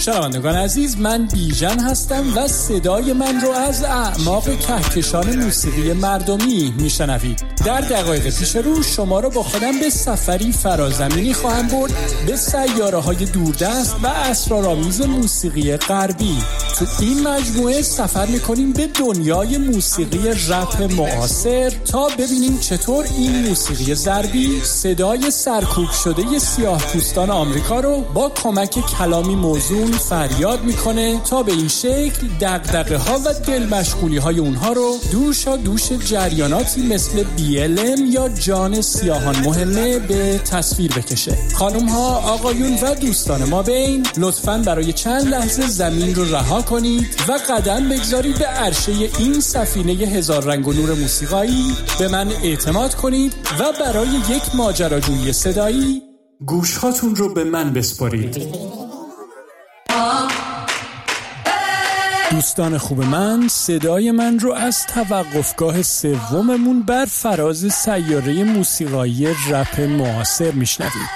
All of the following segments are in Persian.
شنوندگان عزیز، من بیژن هستم و صدای من رو از اعماق کهکشان موسیقی مردمی میشنوید. در دقایق پیش رو شما رو با خودم به سفری فرازمینی خواهم برد به سیاره‌های دوردست و اسرارآمیز موسیقی غربی. تو این مجموعه سفر میکنیم به دنیای موسیقی رپ معاصر تا ببینیم چطور این موسیقی ضربی صدای سرکوب شده سیاه‌پوستان آمریکا رو با کمک کلامی موزون فریاد میکنه تا به این شکل دغدغه ها و دل مشغولی های اونها رو دوشا دوش جریاناتی مثل BLM یا جان سیاهان مهمه به تصویر بکشه. خانم ها، آقایون و دوستان ما بین، لطفاً برای چند لحظه زمین رو رها کنید و قدم بگذارید به عرشه این سفینه هزار رنگ و نور موسیقایی. به من اعتماد کنید و برای یک ماجراجویی صدایی گوشهاتون رو به من بسپارید. دوستان خوب من، صدای من رو از توقفگاه سوممون بر فراز سیاره موسیقایی رپ معاصر میشنوید.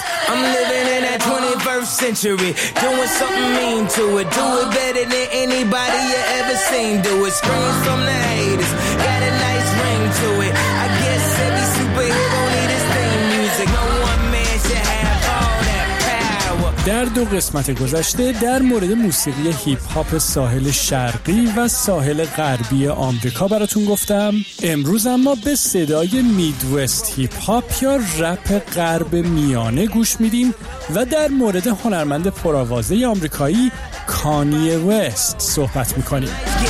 در 2 قسمت گذشته در مورد موسیقی هیپ هاپ ساحل شرقی و ساحل غربی آمریکا براتون گفتم. امروز اما به صدای میدوست هیپ هاپ یا رپ غرب میانه گوش میدیم و در مورد هنرمند پرآوازه آمریکایی کانیه وست صحبت میکنیم.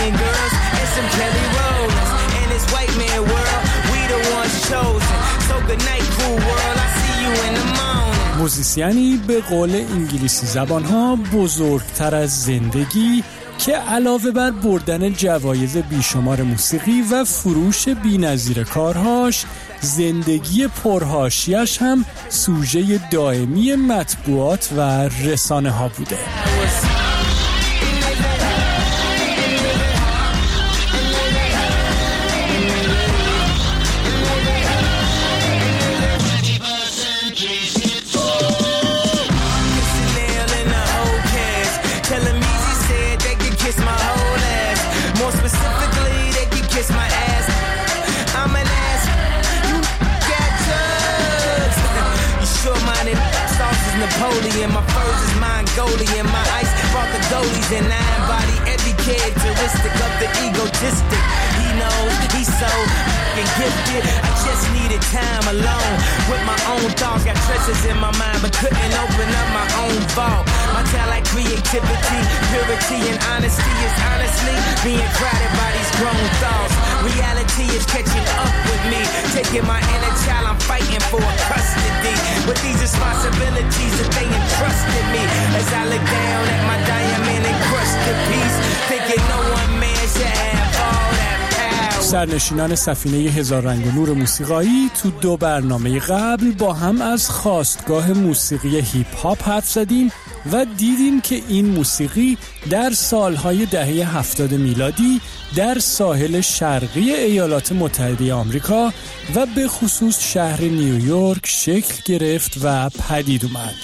موزیسیانی به قول انگلیسی زبانها بزرگتر از زندگی که علاوه بر بردن جوایز بیشمار موسیقی و فروش بی‌نظیر کارهاش، زندگی پرحاشیه‌اش هم سوژه دائمی مطبوعات و رسانه ها بوده. Napoleon, my furs is Mongolian, my ice brought the goalies and I embody every characteristic of the egotistic. He knows he's so f***ing gifted. I just needed time alone with my own thoughts. Got treasures in my mind but couldn't open up my own vault. My talent, creativity, purity and honesty is honestly being crowded by these grown thoughts. Reality is catching up with me, taking my inner child, I'm fighting for custody. With these responsibilities that they entrusted me, as I look down at my diamond encrusted piece, thinking no one man should have all that power. سرنشینان سفینه هزار رنگ و نور موسیقایی تو 2 برنامه قبل با هم از خاستگاه موسیقی هیپ هاپ حرف زدیم و دیدیم که این موسیقی در سالهای دهه 70 میلادی در ساحل شرقی ایالات متحده آمریکا و به خصوص شهر نیویورک شکل گرفت و پدید اومد.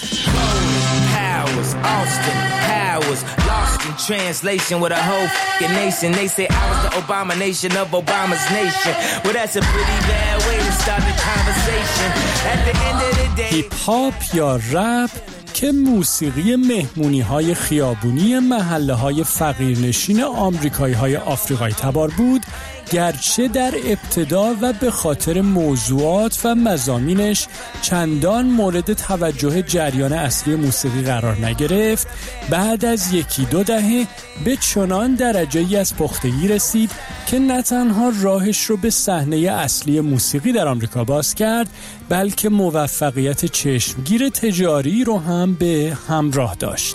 Translation with a whole f***ing nation. They say I was the abomination of Obama's nation. Well, that's a pretty bad way to start the conversation. At the end of the day. هیپ هاپ یا رپ که موسیقی مهمونی‌های خیابونی محله‌های فقیرنشین آمریکایی‌های آفریقایی تبار بود، گرچه در ابتدا و به خاطر موضوعات و مضامینش چندان مورد توجه جریان اصلی موسیقی قرار نگرفت، بعد از 1-2 دهه به چنان درجه‌ای از پختگی رسید که نه تنها راهش رو به صحنه اصلی موسیقی در آمریکا باز کرد، بلکه موفقیت چشمگیر تجاری رو هم به همراه داشت.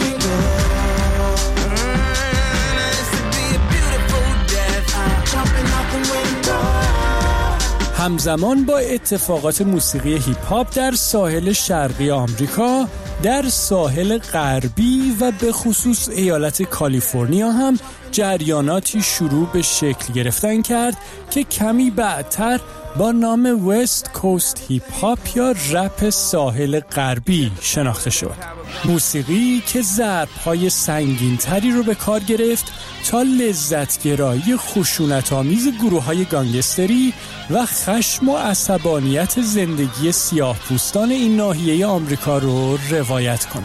Jumping همزمان با اتفاقات موسیقی هیپ هاپ در ساحل شرقی آمریکا، در ساحل غربی و به خصوص ایالت کالیفرنیا هم جریاناتی شروع به شکل گرفتن کرد که کمی بعدتر با نام وست کوست هیپ هاپ یا رپ ساحل غربی شناخته شد. موسیقی که ضرب‌های سنگین‌تری رو به کار گرفت تا لذتگرایی خشونت‌آمیز گروه‌های گانگستری و خشم و عصبانیت زندگی سیاه‌پوستان این ناحیه آمریکا رو روایت کنه.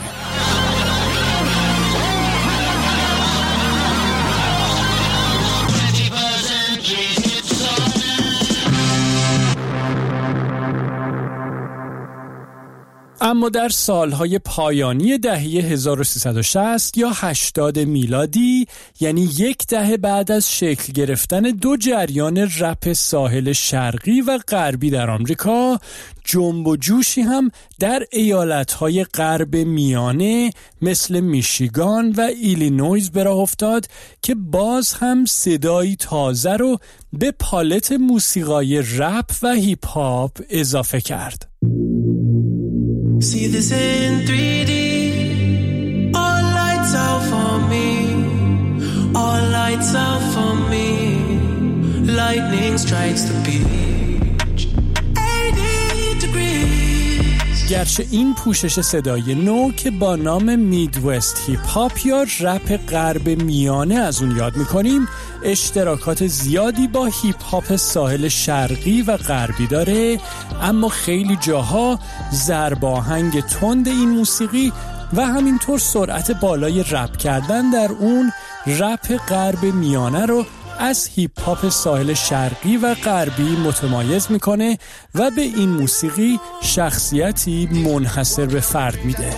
اما در سالهای پایانی دهه 1360 یا 80 میلادی، یعنی یک دهه بعد از شکل گرفتن دو جریان رپ ساحل شرقی و غربی در آمریکا، جنب و جوشی هم در ایالتهای غرب میانه مثل میشیگان و ایلینویز به راه افتاد که باز هم صدایی تازه رو به پالت موسیقای رپ و هیپ هاپ اضافه کرد. See this in 3D. All lights out for me. All lights out for me. Lightning strikes the beach. 80 degrees. گرچه این پوشش صدای نو که با نام میدوست هیپ هاپ یا رپ غرب میانه از اون یاد میکنیم، اشتراکات زیادی با هیپ هاپ ساحل شرقی و غربی داره، اما خیلی جاها ضرباهنگ تند این موسیقی و همینطور سرعت بالای رپ کردن در اون رپ غرب میانه رو از هیپ هاپ ساحل شرقی و غربی متمایز میکنه و به این موسیقی شخصیتی منحصر به فرد میده.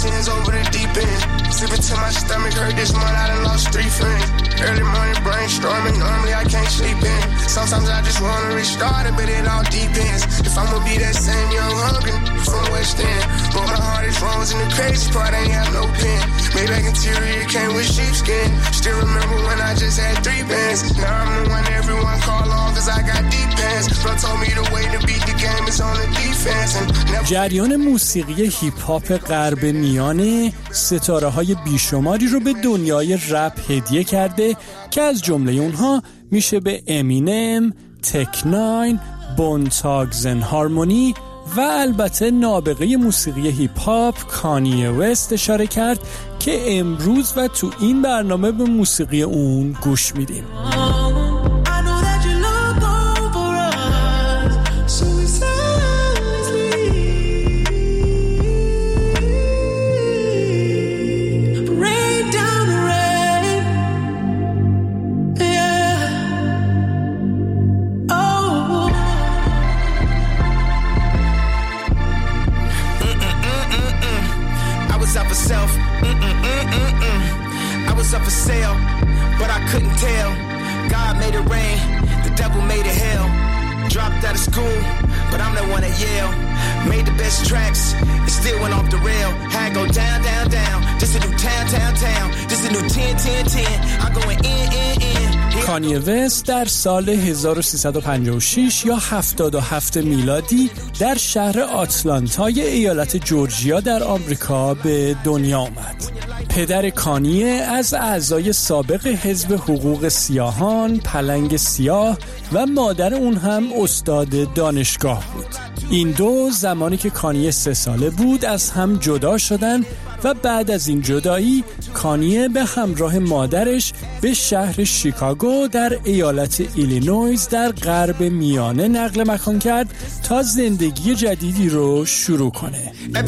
Early morning brainstorming, normally I can't sleep in. Sometimes I just wanna restart it, but it all depends. If I'ma be that same young hungry from West End, but my heart is frozen in the crazy part, I ain't have no pen. Maybach interior came with sheepskin. Still remember when I just had 3 bands. Now I'm the one everyone call on cause I got deep pants. Bro told me the way to beat the game is on the defense. جریان موسیقی هیپ هاپ غرب میانه ستاره‌های بیشماری رو به دنیای رپ هدیه کرده که از جمله اونها میشه به امینم، تک9، بون تاگز اند هارمونی و البته نابغه موسیقی هیپ هاپ کانیه وست اشاره کرد که امروز و تو این برنامه به موسیقی اون گوش میدیم. I was up for sale, but I couldn't tell. God made it rain, the devil made it hell. Dropped out of school, but I'm the one at Yale. Made the best tracks, it still went off the rail. Had to go down, down, down. This a new town, town, town. This a new 10, 10, 10. I'm going in. کانیه وست در سال 1356 یا 77 میلادی در شهر آتلانتای ایالت جورجیا در آمریکا به دنیا آمد. پدر کانیه از اعضای سابق حزب حقوق سیاهان، پلنگ سیاه و مادر اون هم استاد دانشگاه بود. این دو زمانی که کانیه 3 ساله بود از هم جدا شدن و بعد از این جدایی کانیه به همراه مادرش به شهر شیکاگو در ایالت ایلینویز در غرب میانه نقل مکان کرد تا زندگی جدیدی رو شروع کنه.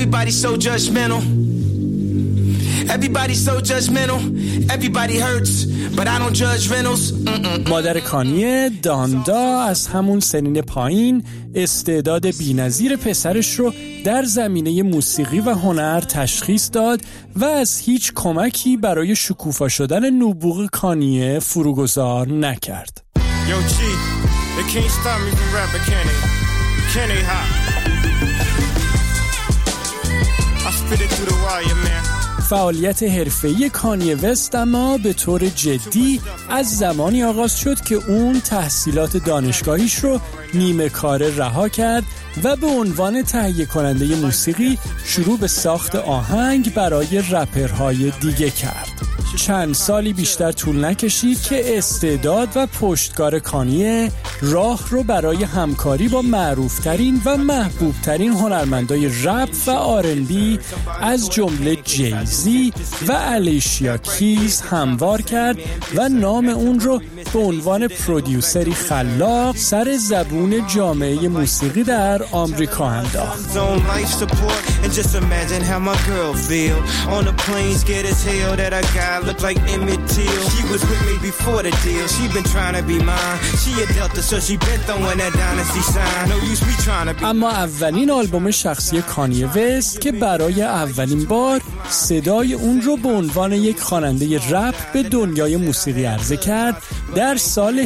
مادر کانیه داندا از همون سنین پایین استعداد بی‌نظیر پسرش رو در زمینه موسیقی و هنر تشخیص داد و از هیچ کمکی برای شکوفا شدن نبوغ کانیه فروگذار نکرد. Yo, G, they can't stop me from rapping, can they? Can they, ha? I spit it through the wire, man. فعالیت حرفه‌ای کانیه وست اما به طور جدی از زمانی آغاز شد که اون تحصیلات دانشگاهیش رو نیمه کاره رها کرد و به عنوان تهیه کننده موسیقی شروع به ساخت آهنگ برای رپرهای دیگه کرد. چند سالی بیشتر طول نکشید که استعداد و پشتکار کانیه راه رو برای همکاری با معروفترین و محبوبترین هنرمندای رپ و آرنبی از جمله جیزی و الیشیا کیز هموار کرد و نام اون رو به عنوان پرودیوسری خلاق سر زبون جامعه موسیقی در آمریکا انداخت. اما اولین آلبوم شخصی کانیه وست که برای اولین بار صدای اون رو به عنوان یک خواننده رپ به دنیای موسیقی عرضه کرد در سال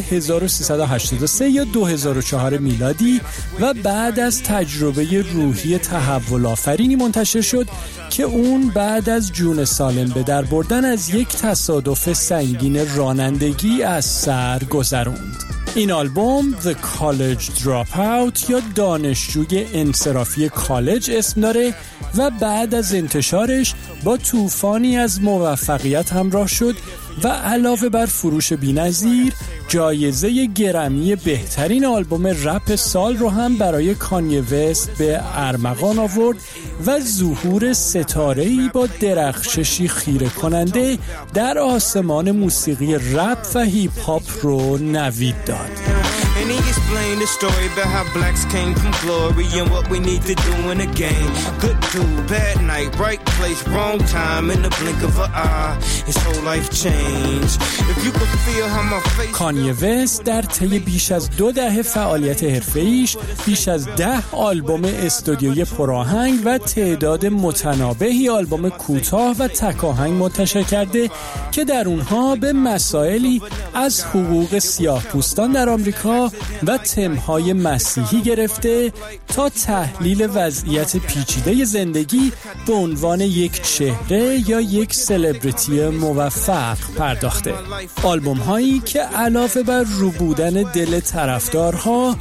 1383 یا 2004 میلادی و بعد از تجربه روحی تحول آفرینی منتشر شد که اون بعد از جون سالم به در بردن از یک تصادف سنگین رانندگی از سر گذروند. این آلبوم The College Dropout یا دانشجوی انصرافی کالج اسم داره و بعد از انتشارش با طوفانی از موفقیت همراه شد و علاوه بر فروش بی‌نظیر جایزه گرمی بهترین آلبوم رپ سال رو هم برای کانیه وست به ارمغان آورد و ظهور ستاره‌ای با درخششی خیره کننده در آسمان موسیقی رپ و هیپ هاپ رو نوید داد. And he explained the story about how blacks came from glory and what we need to do in the game. Good dude, bad night, right place, wrong time, in the blink of an eye. His whole life changed. If you could feel how my face... کانیه وست در طی بیش از 2 دهه فعالیت حرفه‌ایش بیش از 10 آلبوم استودیویی پرآهنگ و تعداد متنابهی آلبوم کوتاه و تک آهنگ منتشر کرده که در اونها به مسائلی از حقوق سیاه‌پوستان در آمریکا و تمهای مسیحی گرفته تا تحلیل وضعیت پیچیده زندگی به عنوان یک چهره یا یک سلبریتی موفق پرداخته. آلبوم هایی که علاوه بر رو بودن دل طرفدارها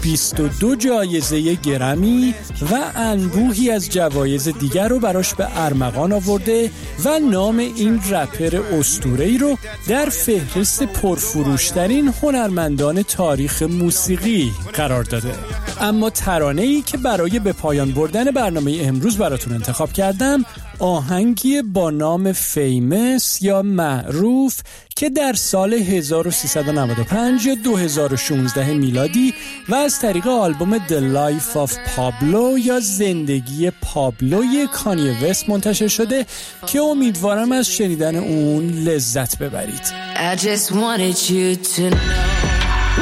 22 جایزه گرمی و انبوهی از جوایز دیگر رو براش به ارمغان آورده و نام این رپر اسطوره‌ای رو در فهرست پرفروشترین هنرمندان تاریخ موسیقی قرار داده. اما ترانه‌ای که برای به پایان بردن برنامه امروز براتون انتخاب کردم آهنگی با نام فیمس یا معروف که در سال 1395 یا 2016 میلادی و از طریق آلبوم The Life of Pablo یا زندگی پابلوی کانیه وست منتشر شده که امیدوارم از شنیدن اون لذت ببرید. I just wanted you to know.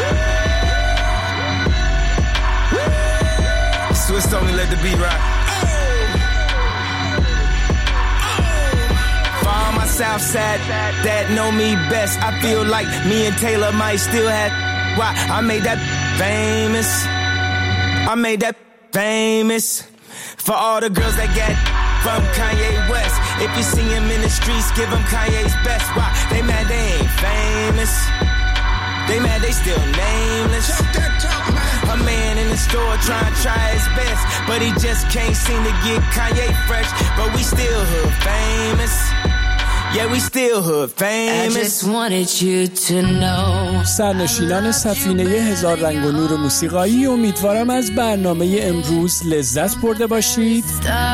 Swiss only let the beat rock. For all my South Side that know me best, I feel like me and Taylor might still have. Why I made that famous. I made that famous. For all the girls that got from Kanye West. If you see him in the streets, give him Kanye's best. Why they mad they ain't famous? They mad they still nameless. A man in the store trying to try his best, but he just can't seem to get Kanye fresh. But we still hood famous. Yeah, we still hood famous. I just wanted you to know. سرنشینان سفینه هزار رنگ و نور موسیقایی، امیدوارم از برنامه امروز لذت برده باشید.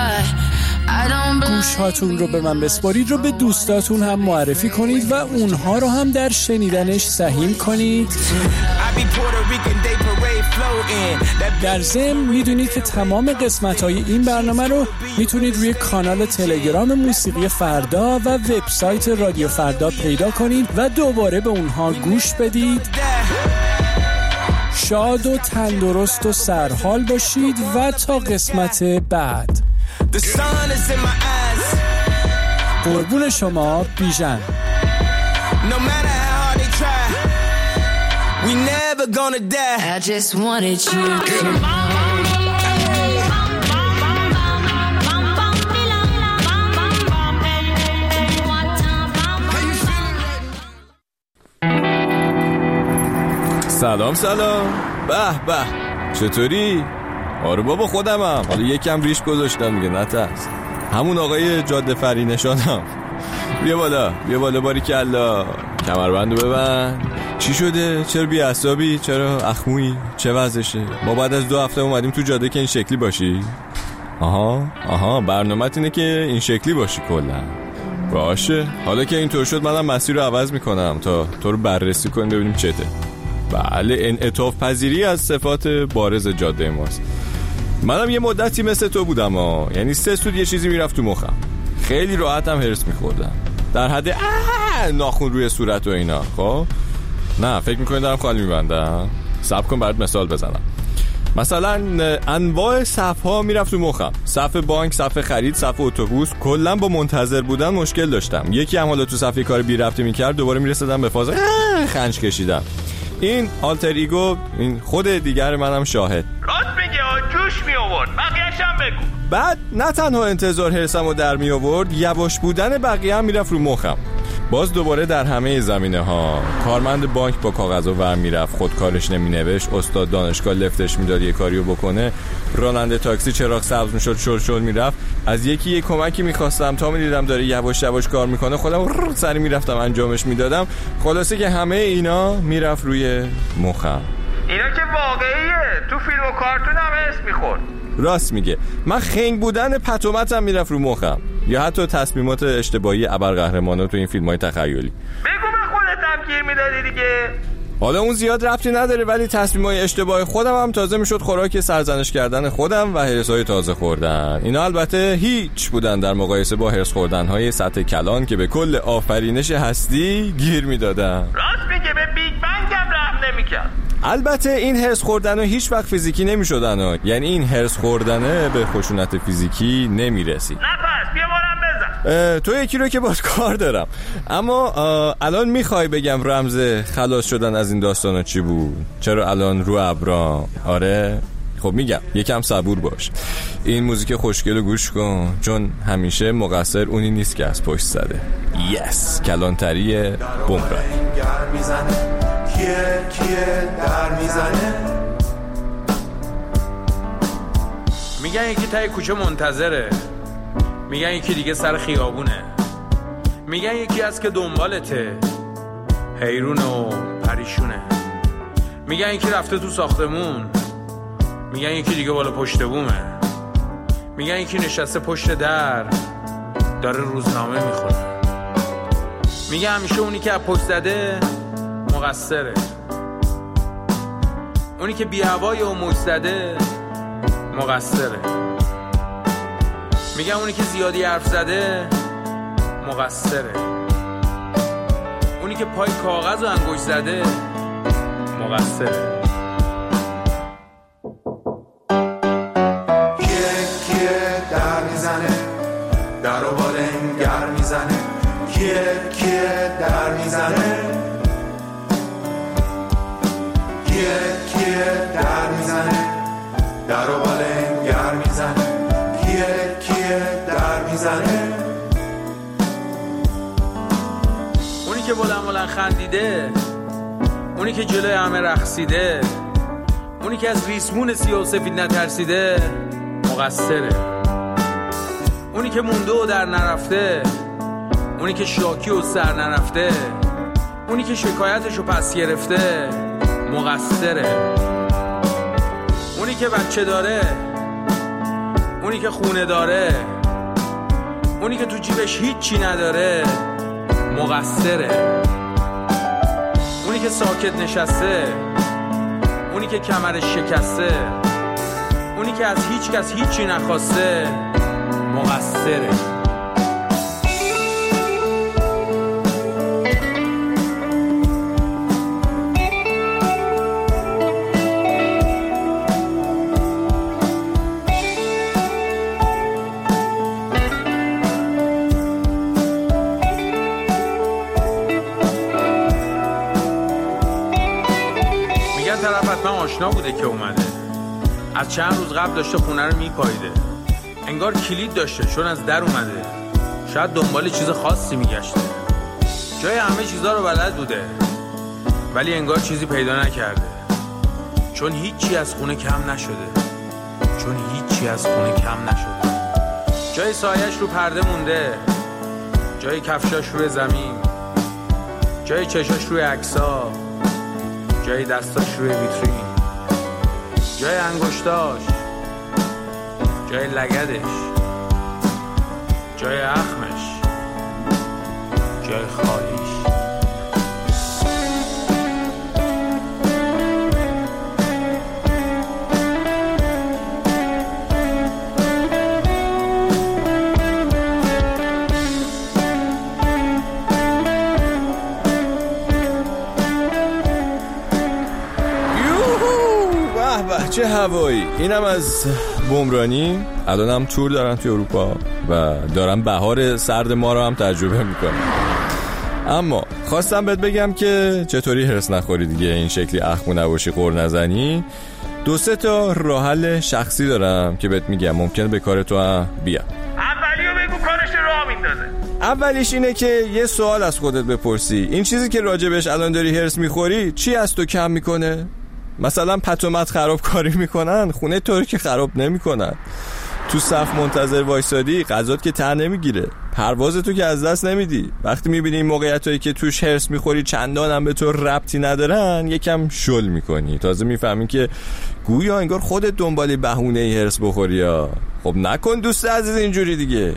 گوش هاتون رو به من بسپارید، رو به دوستاتون هم معرفی کنید و اونها رو هم در شنیدنش سهیم کنید. در ضمن میدونید که تمام قسمت‌های این برنامه رو میتونید روی کانال تلگرام موسیقی فردا و وبسایت رادیو فردا پیدا کنید و دوباره به اونها گوش بدید. شاد و تندرست و سرحال باشید و تا قسمت بعد. قربون شما، بیژن. We never gonna die. I just wanted you to know. سلام. به به، چطوری؟ آره بابا خودمم. حالا یکم ریش گذاشتم دیگه، نترس. همون آقای جاده فری نشانم. بیا بالا باریکلا. کمربندو ببند. چی شده؟ چرا بی‌عصبی؟ چرا اخمویی؟ چه وضعشه؟ ما بعد از 2 هفته اومدیم تو جاده که این شکلی باشی؟ آها برنامه‌ت اینه که این شکلی باشی کلا. باشه، حالا که اینطور شد منم مسیر رو عوض میکنم تا تو رو بررسی کنیم ببینیم چته. بله، انعطاف پذیری از صفات بارز جاده ماست. منم یه مدتی مثل تو بودم یعنی 3 سود یه چیزی میرفت تو مخم، خیلی راحتم هرس میخوردم، در حد ناخون روی صورت و اینا. خب نه فکر میکنی دارم خالی میبندم؟ صبر کن برات مثال بزنم. مثلا انواع صف‌ها میرفت تو مخم، صف بانک، صف خرید، صف اتوبوس. کلا با منتظر بودن مشکل داشتم. یکی هم حالا تو صف کار بی ربطی میکرد، دوباره میرسیدم به فاز خنج کشیدم. این آلتر ایگو، این خود دیگر منم شاهد. راست میگه، جوش می آورد. بقیه‌ش هم بگو. بعد نه تنها انتظار هرسمو در می آورد، یواش بودن بقیه هم میرفت رو مخم. باز دوباره در همه زمینه ها، کارمند بانک با کاغذو ور میرفت، خود کارش نمی نوشت، استاد دانشگاه لفتش میداد یه کاریو بکنه، راننده تاکسی چراغ سبز میشد شل میرفت. از یکی یه کمکی میخواستم، تا میدیدم داره یواش کار میکنه خودم سری میرفتم انجامش میدادم. خلاصه که همه اینا میرفت روی مخم. اینا که واقعیه، تو فیلم و کارتون هم اسم میخورد. راست میگه. من خنگ بودن پتومتم میرفت رو مخم، یا حتی تصمیمات اشتباهی ابرقهرمانا تو این فیلم‌های تخیلی. بگو به خودت هم گیر میدادی دیگه. حالا اون زیاد ربطی نداره، ولی تصمیم‌های اشتباه خودم هم تازه میشد خوراک سرزنش کردن خودم و هرس‌های تازه خوردن. اینا البته هیچ بودن در مقایسه با هرس خوردن‌های سطح کلان که به کل آفرینش هستی گیر میدادن. راست میگه، به بیگ بنگ هم رحم نمی‌کرد. البته این هرس خوردن هیچ وقت فیزیکی نمی‌شدن، یعنی این هرس خوردن به خشونت فیزیکی نمی‌رسید. نه پس بیا بارم بزن. تو یکی رو که باید کار دارم، اما الان میخوای بگم رمز خلاص شدن از این داستانا چی بود؟ چرا الان رو ابرام؟ آره خب میگم، یکم صبور باش. این موزیک خوشگل رو گوش کن، چون همیشه مقصر اونی نیست که از پشت زده. یس، کلانتری بومرای. کیه در میزنه؟ میگن یکی تای کوچه منتظره، میگن یکی دیگه سر خیابونه، میگن یکی از که دنبالته حیرون و پریشونه، میگن یکی رفته تو ساختمون، میگن یکی دیگه بالا پشت بومه، میگن یکی نشسته پشت در داره روزنامه میخونه، میگن همیشه اونی که از پشت زده مقصره، اونی که بی هوای و موج زده مقصره، میگن اونی که زیادی حرف زده مقصره، اونی که پای کاغذ و انگشت زده مقصره. کیه در میزنه، در و بالنگر میزنه، کیه در میزنه، کیه در میزنه، در و بالنگر میزنه، کیه در میزنه. اونی که بلند خندیده، اونی که جلوی همه رقصیده، اونی که از ریسمون سیاه و سفید نترسیده مقصره، اونی که مونده و در نرفته، اونی که شاکی و سر نرفته، اونی که شکایتشو پس گرفته مقصره، اونی که بچه داره، اونی که خونه داره، اونی که تو جیبش هیچی نداره مقصره، اونی که ساکت نشسته، اونی که کمرش شکسته، اونی که از هیچ کس هیچی نخواسته مقصره. طرف حتما آشنا بوده که اومده، از چند روز قبل داشته خونه رو میپاییده، انگار کلید داشته چون از در اومده، شاید دنبال چیز خاصی میگشته، جای همه چیزا رو بلد بوده، ولی انگار چیزی پیدا نکرده، چون هیچی از خونه کم نشده، جای سایش رو پرده مونده، جای کفشاش روی زمین، جای چشاش روی عکسا، جای دستاش روی ویترین، جای انگشتاش، جای لگدش، جای اخمش، جای خالیش. چه هوایی. اینم از بمرانی. الانم تور دارن توی اروپا و دارن بهار سرد ما رو هم تجربه میکنن. اما خواستم بهت بگم که چطوری هرس نخوری دیگه، این شکلی اخمو نباشی، قر نزنی. 2-3 تا راه حل شخصی دارم که بهت میگم ممکنه به کار تو هم بیا. اولیو بگو کارش راه میندازه. اولیش اینه که یه سوال از خودت بپرسی، این چیزی که راجبش الان داری هرس میخوری چی از تو کم میکنه؟ مثلا پتومت خراب کاری میکنن، خونه تو رو که خراب نمیکنن. تو صف منتظر وایسادی، غذات که ته نمیگیره، پرواز تو که از دست نمیدی. وقتی میبینی این موقعیتایی که توش هرس میخوری چندان هم به تو ربطی ندارن، یکم شل میکنی. تازه میفهمی که گویا انگار خودت دنبالی بهونه ای هرس بخوری ها. خب نکن دوست عزیز اینجوری دیگه.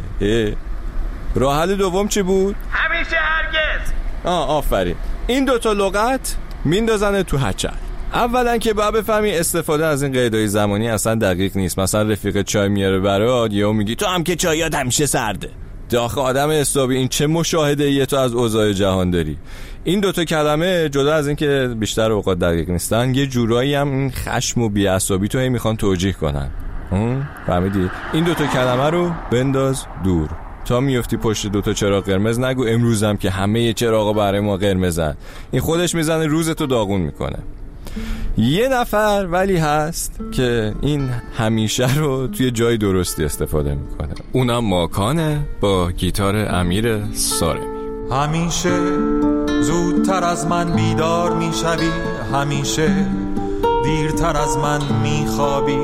راه حل دوم چی بود؟ همیشه هرگز. آفرین. این 2 تا لغت میندازن تو هچل. اولا که باید بفهمی استفاده از این قیدای زمانی اصلا دقیق نیست. مثلا رفیق چای میاره برات، یهو میگی تو هم که چایات همیشه سرده. داخل آدم حسابی، این چه مشاهده ایه تو از اوضاع جهان داری؟ این 2 تا کلمه جدا از این که بیشتر اوقات دقیق نیستن، یه جورایی هم این خشم و بی‌عصبی تو میخوان توجیه کنن. فهمیدی؟ این 2 تا کلمه رو بنداز دور. تا میفتی پشت 2 تا چراغ قرمز نگو امروزم که همه چراغا برای ما قرمزن. این خودش میزنه روزتو داغون میکنه. یه نفر ولی هست که این همیشه رو توی جای درستی استفاده میکنه، اونم ماکانه با گیتار امیر سارمی. همیشه زودتر از من بیدار میشوی، همیشه دیرتر از من میخوابی،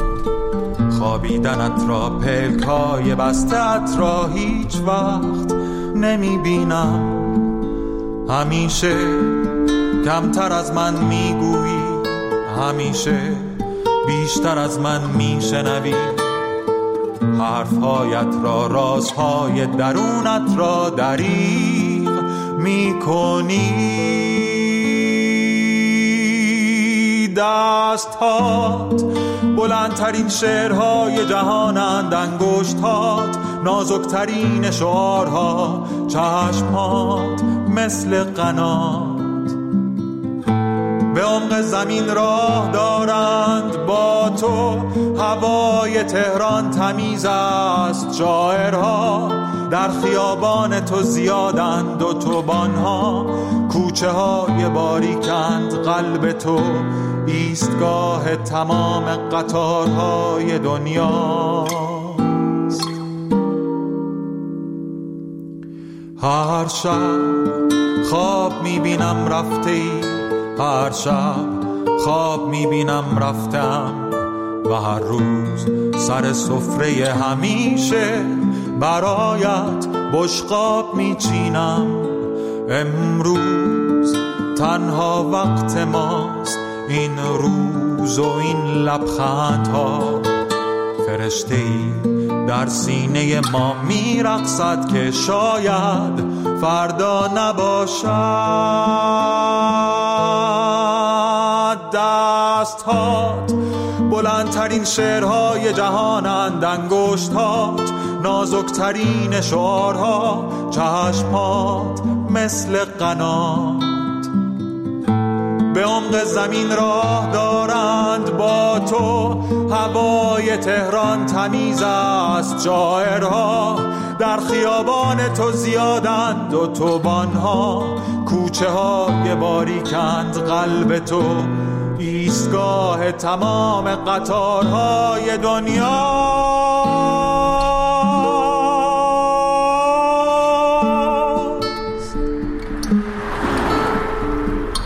خوابیدنت را پلکای بستت را هیچ وقت نمیبینم. همیشه کمتر از من میگویی، همیشه بیشتر از من میشنوی، حرفهایت را، رازهای درونت را دریغ میکنی. دستهات بلندترین شعرهای جهانند، انگشتات نازکترین شعارها، چشمات مثل قنات به عمق زمین راه دارند. با تو هوای تهران تمیز است، شاعرها در خیابان تو زیادند، اتوبان‌ها کوچه های باریکند، قلب تو ایستگاه تمام قطارهای دنیاست. هر شب خواب میبینم رفتی، هر شب خواب میبینم رفتم، و هر روز سر سفره همیشه برایت بشقاب میچینم. امروز تنها وقت ماست، این روز و این لبخندها. فرشته‌ای در سینه ما میرقصد که شاید فردا نباشد. دستهات بلندترین شعرهای جهانند، انگشتات نازکترین شعارها، چشمات مثل قنات به عمق زمین راه دارند. با تو هوای تهران تمیز است، شاعرها در خیابان تو زیادند، اتوبان‌ها کوچه های باریکند، قلب تو ایستگاه تمام قطارهای دنیا.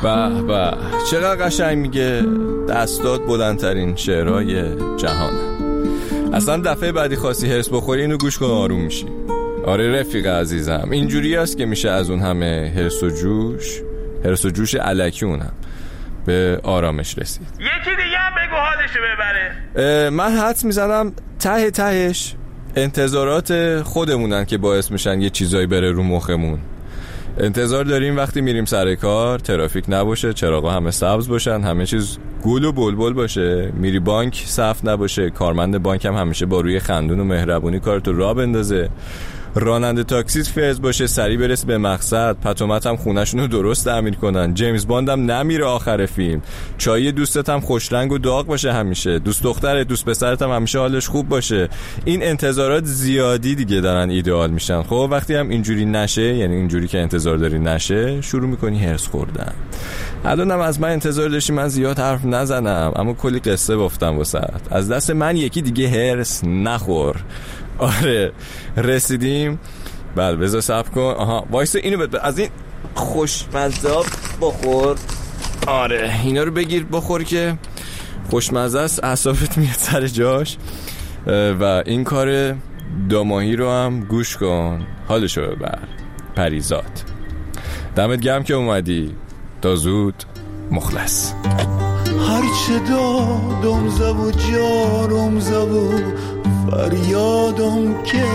به به چقدر قشنگ میگه. دستات بلندترین شعرهای جهانه. اصلا دفعه بعدی خواستی هرس بخوری اینو گوش کن آروم میشی. آره رفیق عزیزم، اینجوری است که میشه از اون همه هرس و جوش الکی اونم به آرامش رسید. یکی دیگه هم بگو حالشو ببره. من حدس میزنم ته تهش انتظارات خودمونن که باعث میشن یه چیزایی بره رو مخمون. انتظار داریم وقتی میریم سر کار ترافیک نباشه، چراغا همه سبز باشن، همه چیز گل و بلبل باشه. میری بانک صف نباشه، کارمند بانک هم همیشه با روی خندون و مهربونی کارتو راه بندازه، راننده تاکسی فیض باشه، سریع برس به مقصد، پتومت هم خونه‌شون رو درست تعمیر کنن، جیمز باند هم نمیره آخر فیلم، چای دوستت هم خوش رنگ و داغ باشه همیشه، دوست دخترت دوست پسرت هم همیشه حالش خوب باشه. این انتظارات زیادی دیگه دارن ایدئال میشن. خب وقتی هم اینجوری نشه، یعنی اینجوری که انتظار داری نشه، شروع میکنی هرس خوردن. الانم از من انتظار داشتی من زیاد حرف نزنم، اما کلی قصه گفتم واسط. از دست من یکی دیگه هرس نخور. آره رسیدیم. بله بذار صبر کن. آها وایس اینو از این خوشمزه بخور. آره اینا رو بگیر بخور که خوشمزه است، اعصابت میاد سر جاش. و این کار داماهی رو هم گوش کن، حالشو ببر. پریزاد دمت گرم که اومدی. تا زود مخلص. هرچه دادم زبو جارم زبو فریادم که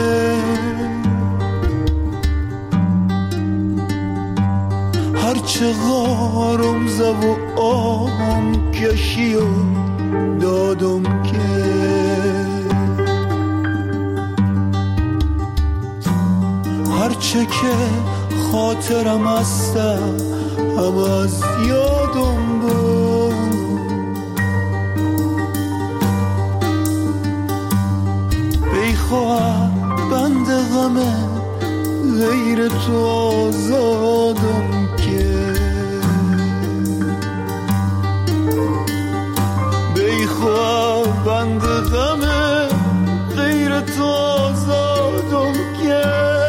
هرچه غارم زبو آهم کشی و دادم که هرچه که خاطرم هستم هم از یادم بود بیخواه بند غمه غیر تو آزادم که بیخواه بند غمه غیر تو آزادم که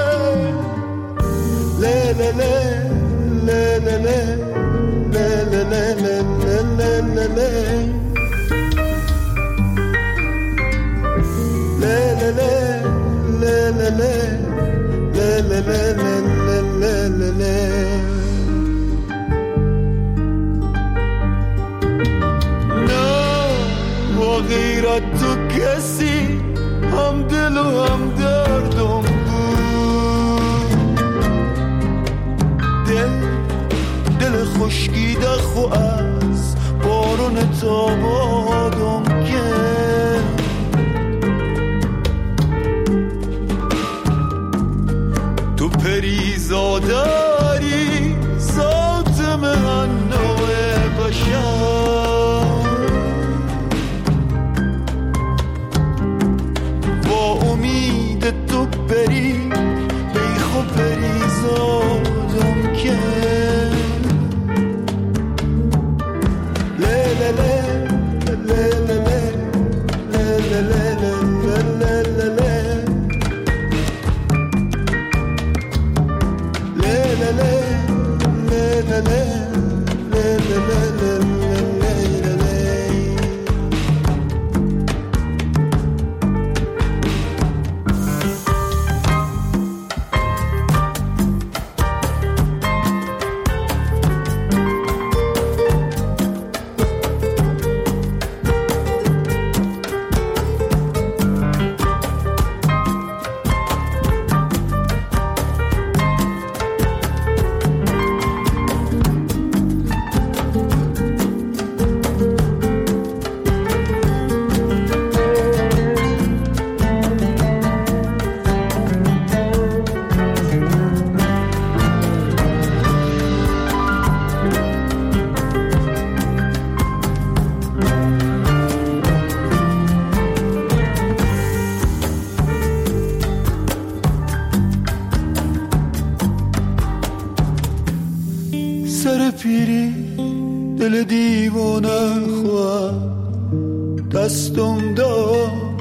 له له له له له له له له له له غیرت تو کسی هم دل و هم دردم بود دل خشکیده خو از بارون تابادم که تو پریزاداری ذات من نوع بشر با امید تو بری بیخو پریزادم که له له له له له سر پیری دل دیوانه خواه دستم داد